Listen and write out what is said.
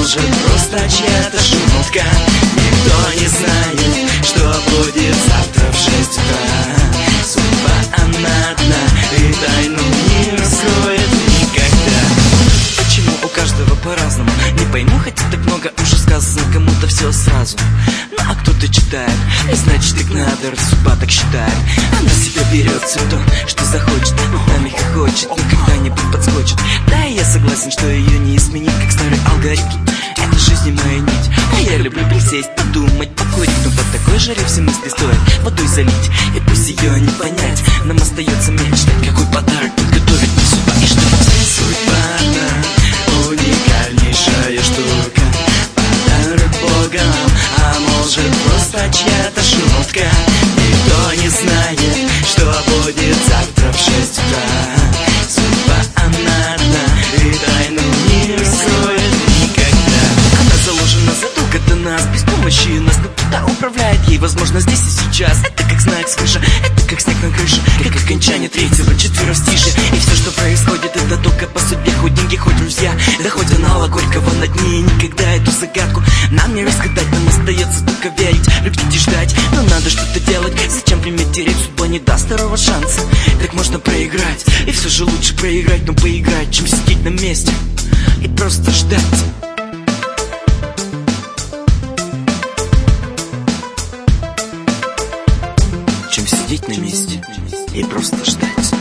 может просто чья-то шутка. Никто не знает, что будет завтра в 6 утра. Судьба она одна, и тайну не раскроет никогда. Почему у каждого по-разному? Не пойму, хотя так много уже сказано, кому-то все сразу. Ну а кто-то читает, и значит так надо, раз судьба так считает. Она себя берет все то, что захочет, нами хохочет, но когда-нибудь подскочит. Да, и я согласен, что ее не изменить, как старый алгоритм. Это жизнь и моя нить. А я люблю присесть, подумать, покурить, но под такой жаре все мысли стоит водой залить. И пусть ее не понять, нам остается мечтать, какой подарок подготовит мне судьба. И что судьба, она уникальнейшая штука, подарок Бога, а может просто чья-то шутка. Никто не знает, что будет завтра в 6 утра. Судьба она одна, и тайну не раскроет никогда. Она заложена задолго до нас, без помощи нас, но кто-то управляет ей, возможно, здесь и сейчас. Это как знак свыше, это как снег на крыше, как окончание третьего четверостишья. И все, что происходит, это только по судьбе. Хоть деньги, хоть друзья, да хоть анала Горького на дне. И никогда эту загадку нам не разгадать. Нам остается только верить, любить и ждать. Но надо что-то делать, зачем время терять? Судьба не даст второго шанса, так можно проиграть. И все же лучше проиграть, но поиграть, чем сидеть на месте и просто ждать. Чем сидеть на месте и просто ждать.